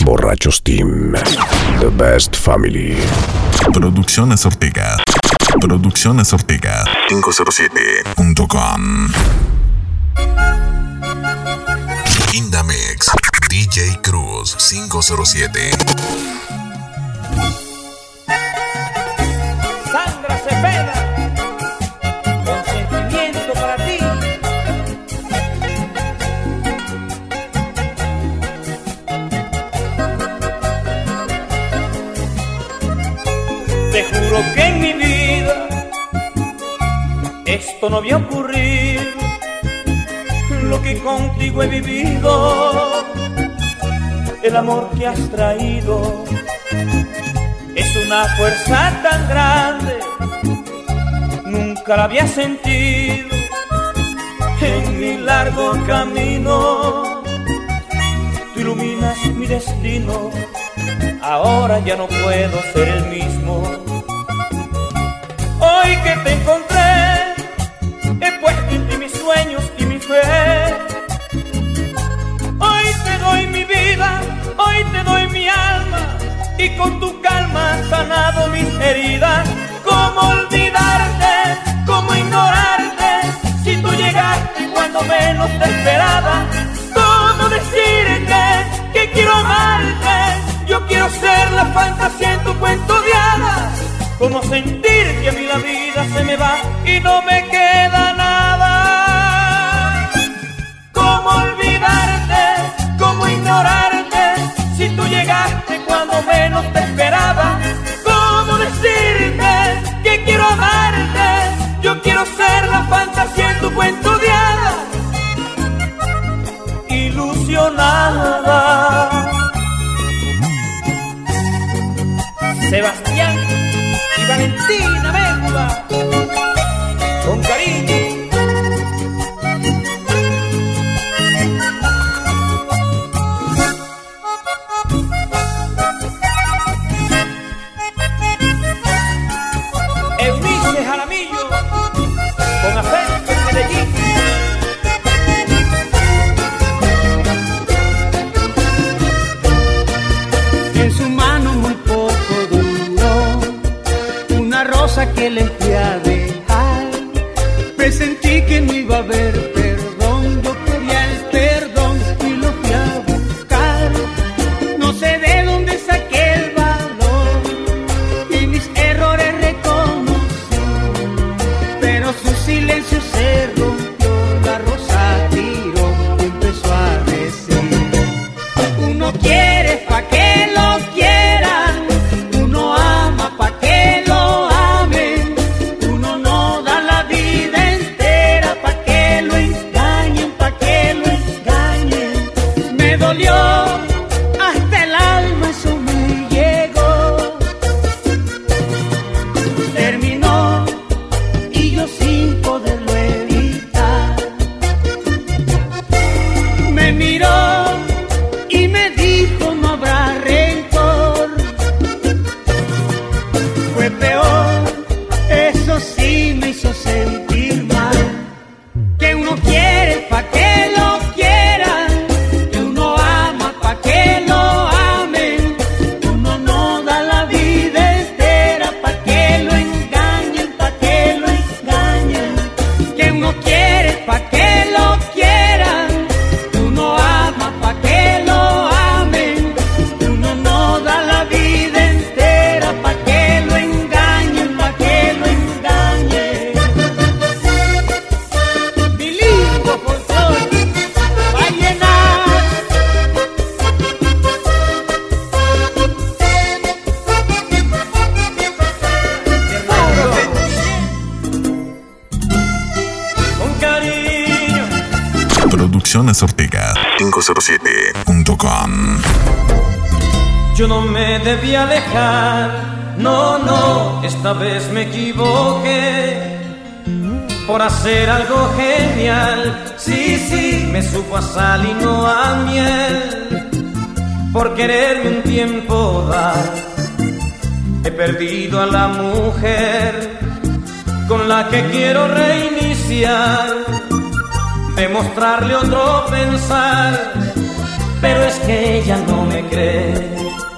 Borrachos Team. The best family. Producciones Ortega. Producciones Ortega 507.com. Indamix. DJ Cruz 507. Sandra Cepeda, con sentimiento para ti. Te juro que en mi vida esto no había ocurrido. Lo que contigo he vivido, el amor que has traído, es una fuerza tan grande, nunca la había sentido. En mi largo camino, tú iluminas mi destino. Ahora ya no puedo ser el mismo. Hoy que te encontré, he puesto en ti mis sueños y mi fe. Hoy te doy mi vida, hoy te doy mi alma, y con tu calma has sanado mis heridas. ¿Cómo olvidarte? ¿Cómo ignorarte? Si tú llegaste cuando menos te esperaba. ¿Cómo decirte que quiero amarte? Yo quiero ser la fantasía en tu cuento de hadas. ¿Cómo sentir que a mí la vida se me va y no me queda nada? ¿Cómo olvidarte? ¿Cómo ignorarte? Si tú llegaste cuando menos te esperaba. ¿Cómo decirte que quiero amarte? Yo quiero ser la fantasía en tu cuento de hadas. Ilusionada. Sebastián y Valentina Mengua, con cariño. Eunice Jaramillo, con afecto en Medellín. En su mano muy poco duró una rosa que le fui a dejar. Presentí que no iba a haber perdón. Yo quería el perdón y lo fui a buscar. No sé de dónde saqué el valor y mis errores reconocí, pero su silencio se rompió. La rosa tiró y empezó a decir: uno quiere pa' que lo quieran, uno ama pa' que lo amen, uno no da la vida entera pa' que lo engañen, pa' que lo engañen. Me dolió hasta el alma, eso me llegó. Terminó y yo sin poderlo evitar. Me miró y me dijo: no habrá rencor. Fue peor, eso sí me hizo sentir mal. Que uno quiere pa' que lo quieran, que uno ama pa' que lo amen, uno no da la vida entera pa' que lo engañen, pa' que lo engañen. Que uno quiere pa' que lo quieran, que uno ama pa' que lo amen, uno no da la vida entera pa' que lo engañen, pa' que lo engañen. Bilingüe folclore, vallenato. Con cariño. Producciones Ortega 507.com. Yo no me debía alejar, no, no, esta vez me equivoqué por hacer algo genial. Sí, sí, me supo a sal y no a miel, por quererme un tiempo dar. He perdido a la mujer con la que quiero reiniciar, demostrarle otro pensar, pero es que ella no me me cree.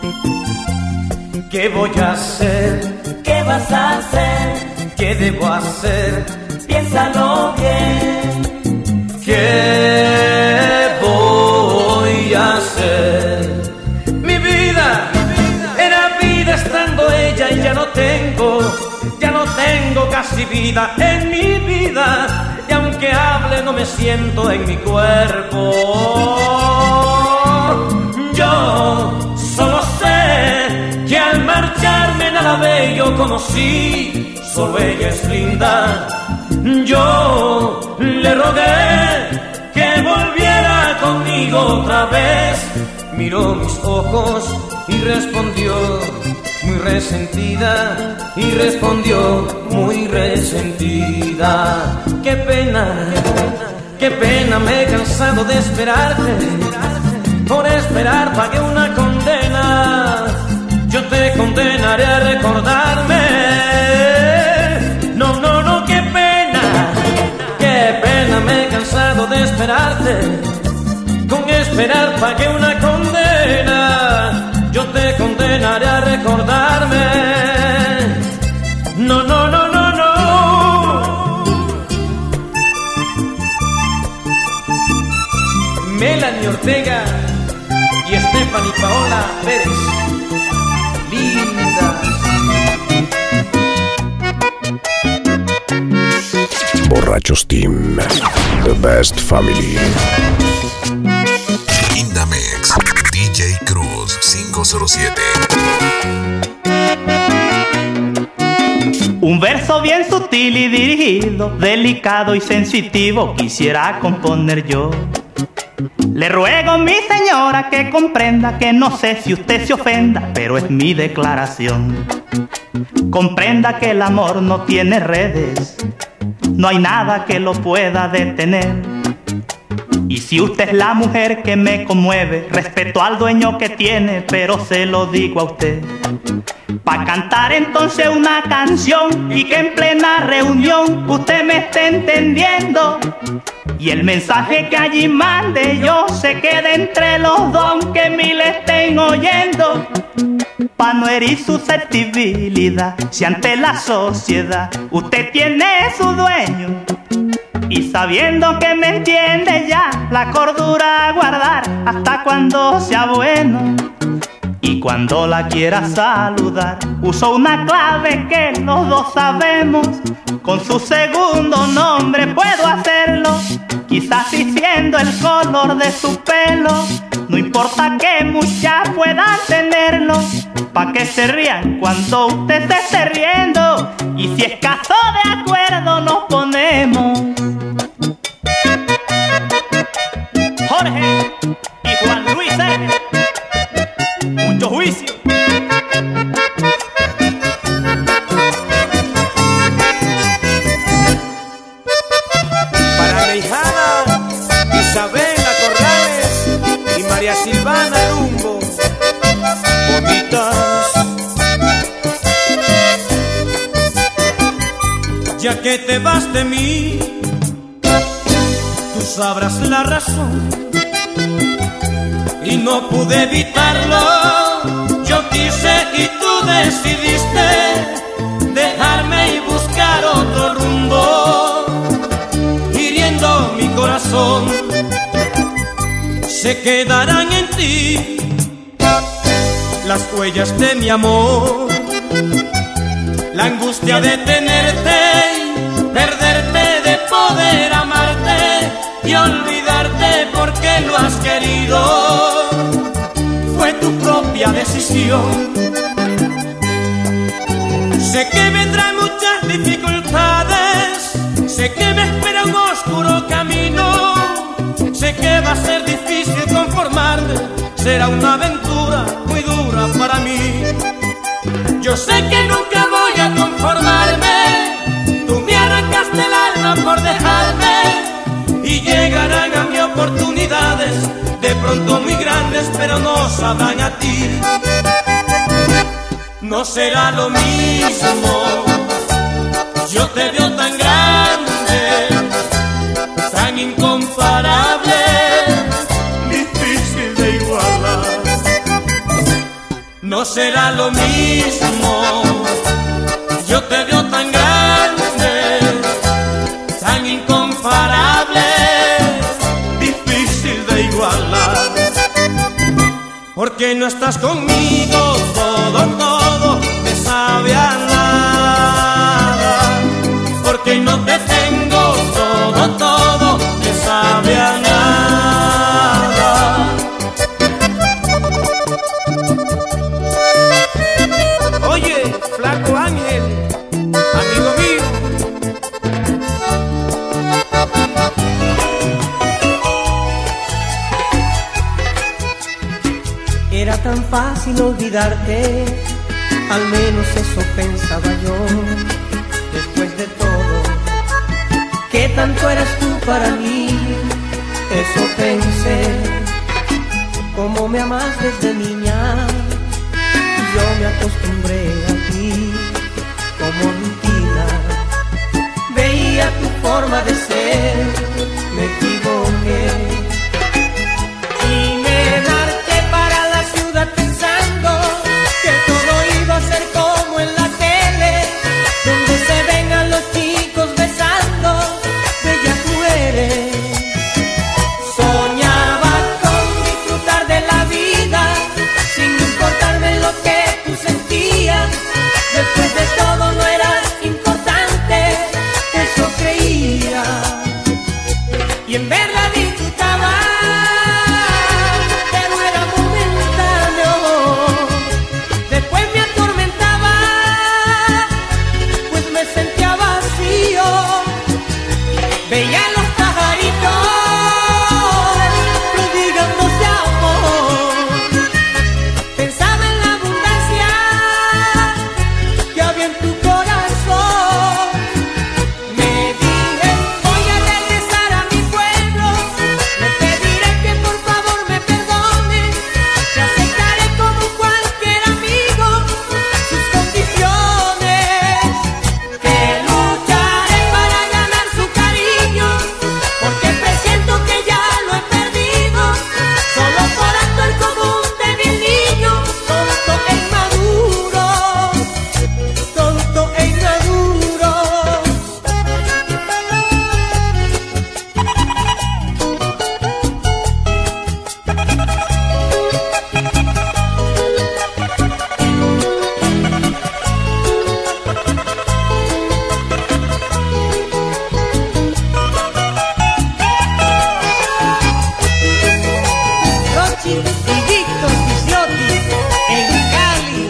¿Qué voy a hacer? ¿Qué vas a hacer? ¿Qué debo hacer? Piénsalo bien. ¿Qué voy a hacer? Mi vida era vida estando ella y ya no tengo casi vida en mi vida. Y aunque hable no me siento en mi cuerpo. Yo solo sé que al marcharme nada bello conocí, solo ella es linda. Yo le rogué que volviera conmigo otra vez. Miró mis ojos y respondió muy resentida, y respondió muy resentida. Qué pena, me he cansado de esperarte. Por esperar pagué una condena. Yo te condenaré a recordarme. No, qué pena, me he cansado de esperarte. Con esperar pagué una condena. Yo te condenaré a recordarme. No. Melanie Ortega y Stephanie Paola Pérez, lindas. Borrachos Team, the best family. Indamex, DJ Cruz 507. Un verso bien sutil y dirigido, delicado y sensitivo quisiera componer yo. Le ruego, mi señora, que comprenda que no sé si usted se ofenda, pero es mi declaración. Comprenda que el amor no tiene redes, no hay nada que lo pueda detener. Y si usted es la mujer que me conmueve, respeto al dueño que tiene, pero se lo digo a usted. Pa' cantar entonces una canción y que en plena reunión usted me esté entendiendo. Y el mensaje que allí mande yo se quede entre los dos, aunque mil estén oyendo. Pa' no herir susceptibilidad, si ante la sociedad usted tiene su dueño. Y sabiendo que me entiende ya, la cordura a guardar hasta cuando sea bueno. Y cuando la quiera saludar, uso una clave que los dos sabemos. Con su segundo nombre puedo hacerlo, quizás diciendo el color de su pelo. No importa que muchas puedan tenerlo, pa' que se rían cuando usted se esté riendo. Y si es caso de acuerdo nos ponemos. Jorge y Juan Luis R. Mucho juicio. Para la hijada Isabela Corrales y María Silvana Lumbo, bonitas. Ya que te vas de mí, tú sabrás la razón. Y no pude evitarlo, yo quise y tú decidiste dejarme y buscar otro rumbo, hiriendo mi corazón. Se quedarán en ti las huellas de mi amor, la angustia de tenerte, perderte, de poder amarte y olvidarte porque lo has querido. Fue tu propia decisión. Sé que vendrán muchas dificultades, sé que me espera un oscuro camino, sé que va a ser difícil conformarme, será una aventura muy dura para mí. Yo sé que nunca voy a conformarme, tú me arrancaste el alma por dejarme, y llegarán a mí oportunidades, de pronto muy grandes, pero no sabrán a ti. No será lo mismo, yo te veo tan grande, incomparable, difícil de igualar. no será lo mismo. Yo te veo tan grande, tan incomparable, difícil de igualar. Porque no estás conmigo, todo me sabe a nada. Porque no te tengo, todo me sabe a nada. Oye, Flaco Ángel, amigo mío. Era tan fácil olvidarte, al menos eso pensaba yo. Después de todo, ¿qué tanto eras tú para mí? Eso pensé. Como me amas desde niña, yo me acostumbré a ti como rutina. Veía tu forma de ser, me equivoqué. Y me marché para la ciudad pensando que todo iba a ser como en la tele, donde se ven a los chicos besando bellas mujeres. Soñaba con disfrutar de la vida sin importarme lo que tú sentías. Después de todo no eras importante, eso creía. Y en verdad disfrutaba, pero era momentáneo. Después me atormentaba, pues me sentía vacío. Veía a los pajaritos prodigándose amor. Pensaba en la abundancia que había en tu corazón. Me dije, voy a regresar a mi pueblo. Le pediré que por favor me perdone. Te aceptaré como cualquier amigo sus condiciones. Que lucharé para ganar su cariño, porque presiento que ya lo he perdido. Solo por actuar como un débil niño, tonto e inmaduro, tonto e inmaduro. Rochi y Víctor Picciotti en Cali,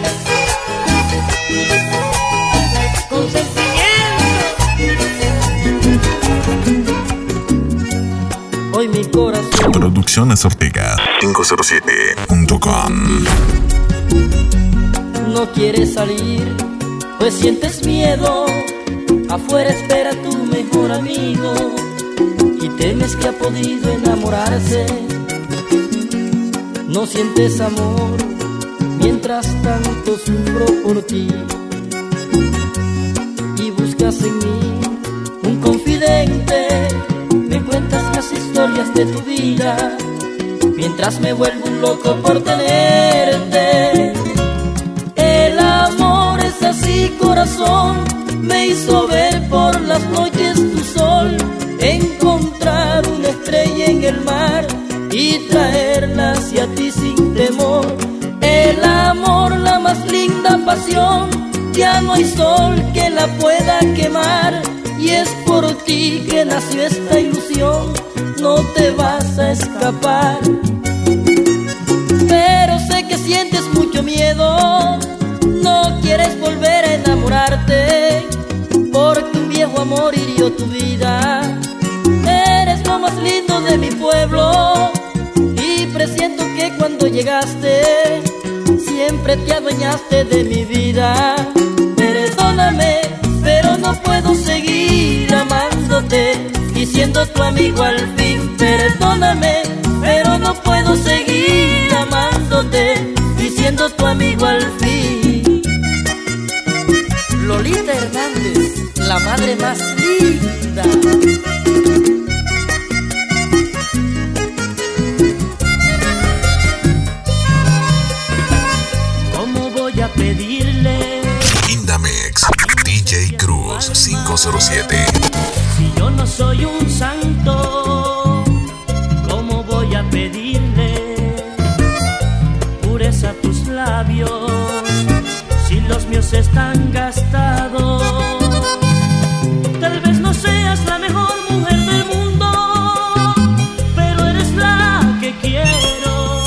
con sentimiento. Hoy mi corazón Producciones Ortega 507.com. no quieres salir, pues sientes miedo. Afuera espera tu mejor amigo y temes que ha podido enamorarse. No sientes amor, mientras tanto sufro por ti. Y buscas en mí un confidente, me cuentas las historias de tu vida, mientras me vuelvo un loco por tenerte. El amor es así, corazón, me hizo ver por las noches tu sol, encontrar una estrella en el mar y traerla hacia ti sin temor. El amor, la más linda pasión, ya no hay sol que la pueda quemar, y es por ti que nació esta ilusión, no te vas a escapar. Pero sé que sientes mucho miedo, no quieres volver a enamorarte, porque un viejo amor hirió tu vida. Eres lo más lindo de mi pueblo y presiento que cuando llegaste siempre te adueñaste de mi vida. Perdóname, pero no puedo seguir amándote y siendo tu amigo al fin. Perdóname, pero no puedo seguir amándote y siendo tu amigo al fin. Lolita Hernández, la madre más linda. Como 507. Si yo no soy un santo, ¿cómo voy a pedirle pureza a tus labios si los míos están gastados? Tal vez no seas la mejor mujer del mundo, pero eres la que quiero.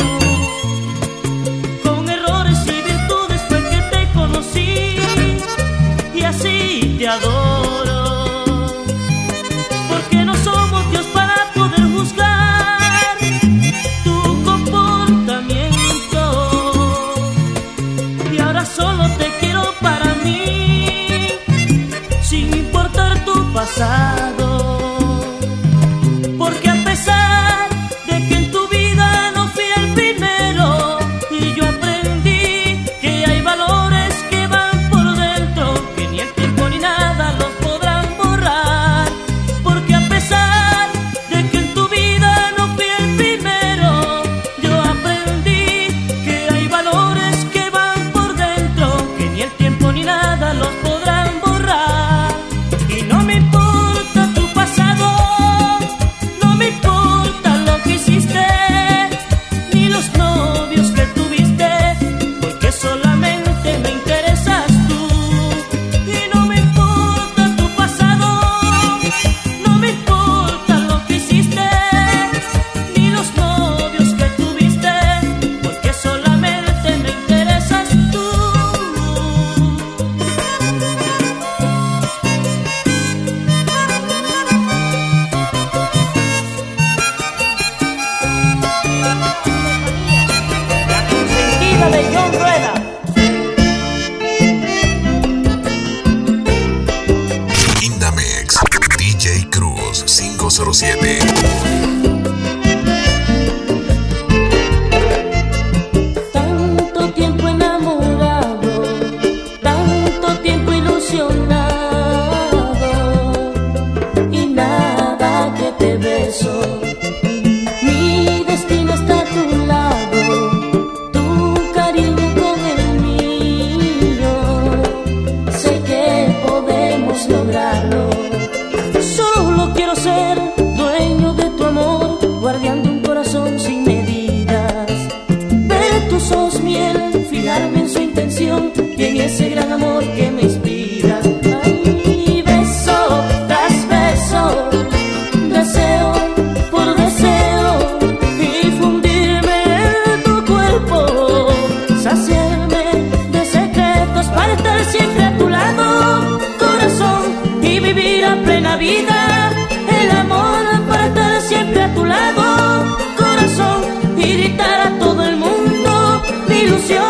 Con errores y virtudes fue que te conocí y así te adoro. Porque no somos Dios para poder juzgar tu comportamiento. Y ahora solo te quiero para mí, sin importar tu pasado. Porque a pesar de que en tu vida no fui el primero, y yo aprendí que hay valores que van por dentro, que ni el tiempo ni nada los podrán borrar. Porque a pesar de que en tu vida no fui el primero, yo aprendí que hay valores que van por dentro, que ni el tiempo ni nada los podrán borrar. Y no me importa tu pasado, no me importa lo que hiciste, ni los novios que tuviste, porque solamente me interesas tú. Y no me importa tu pasado, no me importa lo que hiciste, ni los novios que tuviste, porque solamente me interesas tú. La consentida de John Rueda. Indamix, DJ Cruz 507. Tanto tiempo enamorado, tanto tiempo ilusionado, y nada que te beso. Mi destino está a tu lado, tu cariño con el mío. Sé que podemos lograrlo. Solo quiero ser dueño de tu amor, guardián de un corazón sin medidas. De tus ojos miel, fijarme en su intención y en ese gran amor que me inspira. Ay, beso tras beso, deseo por deseo, y fundirme en tu cuerpo, saciarme de secretos para estar siempre a tu lado, corazón, y vivir a plena vida el amor para estar siempre a tu lado, corazón, y gritar a todo el mundo mi ilusión.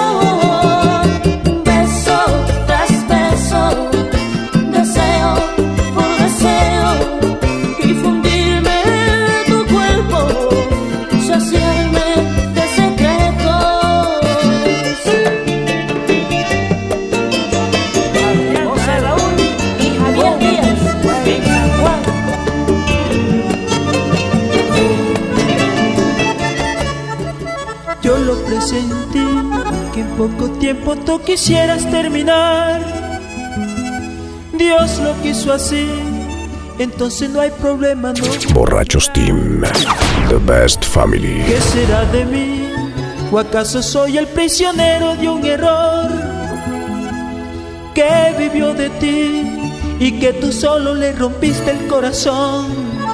Beso tras beso, deseo por deseo, y fundirme en tu cuerpo, saciarme de secretos. José Raúl y Javier Díaz en San Juan. Yo lo presentí, que en poco tiempo tú quisieras terminar. Dios lo quiso así, entonces no hay problema, no. Borrachos Team, the best family. ¿Qué será de mí? ¿O acaso soy el prisionero de un error que vivió de ti y que tú solo le rompiste el corazón?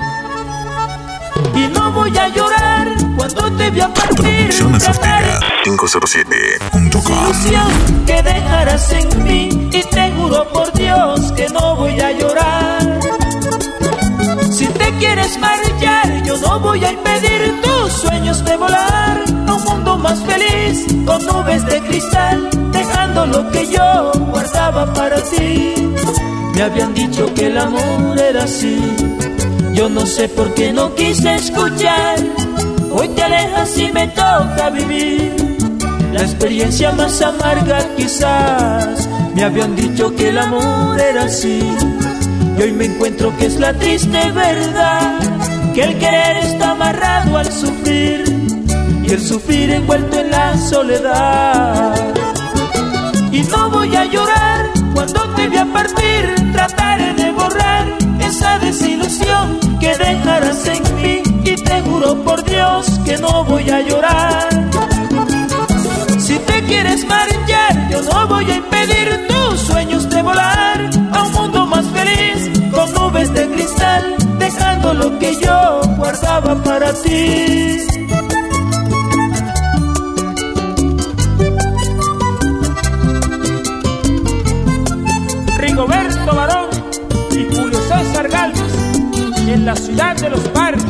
Y no voy a llorar cuando te vea partir. Producciones Ortega 507.com. Ilusión que dejarás en mí, y te juro por Dios que no voy a llorar. Si te quieres marchar, yo no voy a impedir tus sueños de volar a un mundo más feliz, con nubes de cristal, dejando lo que yo guardaba para ti. Me habían dicho que el amor era así, yo no sé por qué no quise escuchar. Hoy te alejas y me toca vivir la experiencia más amarga quizás. Me habían dicho que el amor era así, y hoy me encuentro que es la triste verdad, que el querer está amarrado al sufrir, y el sufrir envuelto en la soledad. Y no voy a llorar cuando te vea partir, trataré de borrar esa desilusión que dejarás en mí, y te juro por Dios que no voy a llorar. Si te quieres marchar, yo no voy a impedir tus sueños de volar a un mundo más feliz, con nubes de cristal, dejando lo que yo guardaba para ti. Rigoberto Barón y Julio César Galvez, en la ciudad de los parques.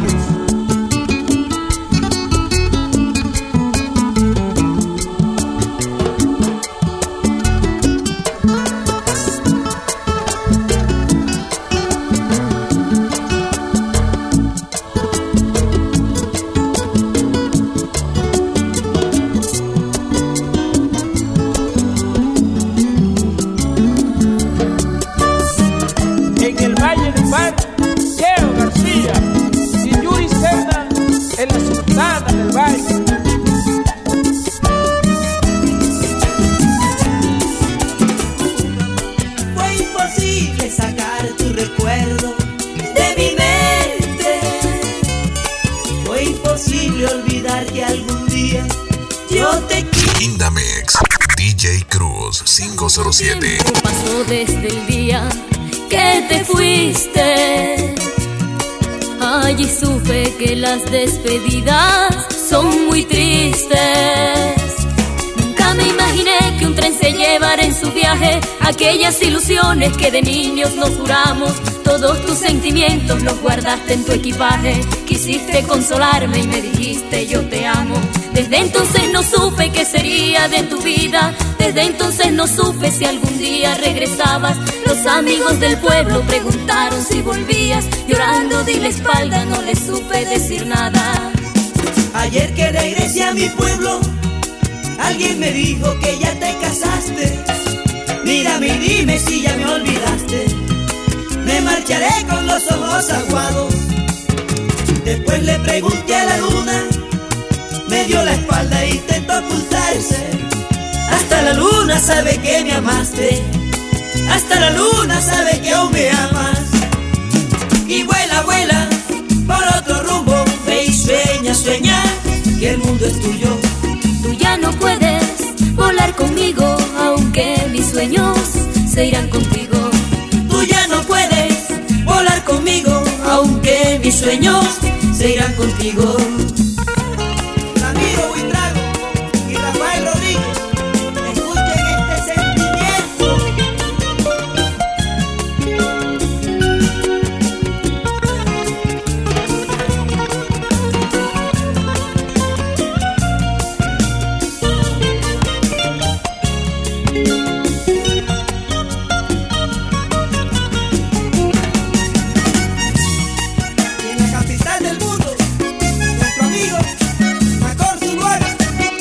Indamex, DJ Cruz 507. ¿Qué pasó desde el día que te fuiste? Allí supe que las despedidas son muy tristes. Nunca me imaginé que un tren se llevara en su viaje aquellas ilusiones que de niños nos juramos. Todos tus sentimientos los guardaste en tu equipaje. Quisiste consolarme y me dijiste yo te amo. Desde entonces no supe qué sería de tu vida. Desde entonces no supe si algún día regresabas. Los amigos del pueblo preguntaron si volvías. Llorando di la espalda, no les supe decir nada. Ayer que regresé a mi pueblo, alguien me dijo que ya te casaste. Mírame y dime si ya me olvidaste. Me marcharé con los ojos aguados. Después le pregunté a la luna, me dio la espalda e intentó ocultarse. Hasta la luna sabe que me amaste. Hasta la luna sabe que aún me amas. Y vuela, vuela por otro rumbo. Ve y sueña, sueña que el mundo es tuyo. Tú ya no puedes volar conmigo, aunque mis sueños se irán contigo. Tú ya no puedes volar conmigo, aunque mis sueños se irán contigo. Ramiro Buitrago y Rafael Rodríguez, escuchen este sentimiento. Y en la capital del mundo, nuestro amigo Macor Zuluaga.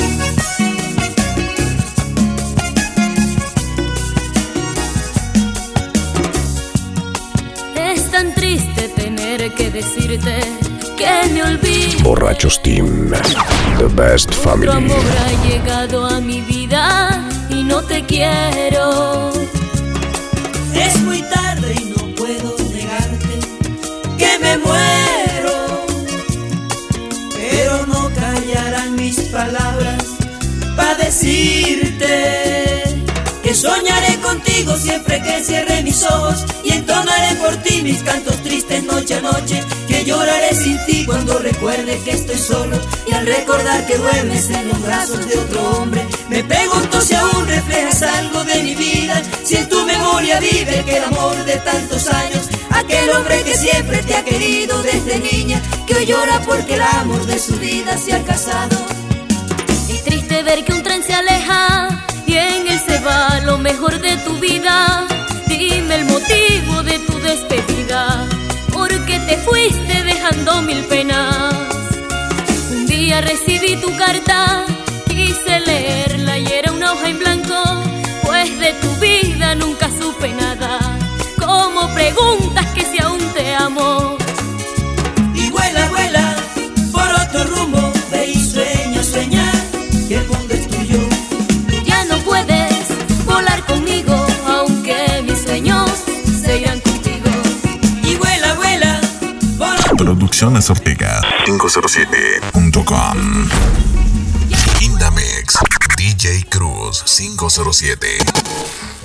Es tan triste tener que decirte que me olvides. Borrachos Team, the best Otro family. amor ha llegado a mi vida y no te quiero. Es muy tarde y no puedo negarte que me muero, pero no callarán mis palabras para decirte que soñaré contigo siempre que cierre mis ojos y entonaré por ti mis cantos tristes noche a noche. Que lloraré sin ti cuando recuerde que estoy solo y al recordar que duermes en los brazos de otro hombre. Me pregunto si aún reflejas algo de mi vida, si en tu memoria vive aquel amor de tantos años, aquel hombre que siempre te ha querido desde niña, que hoy llora porque el amor de su vida se ha casado. Es triste ver que un tren se aleja y en él se va lo mejor de tu vida. Dime el motivo de tu despedida, porque te fuiste dejando mil penas. Un día recibí tu carta, quise leerla y era una hoja en blanco, pues de tu vida nunca supe nada. ¿Cómo preguntas que si aún te amo? Y vuela, vuela por otro rumbo, ve y sueña, sueña que el mundo es tuyo. Tú ya no puedes volar conmigo, aunque mis sueños se irán contigo. Y vuela Producciones Ortega 507.com. Indamix DJ Cruz 507.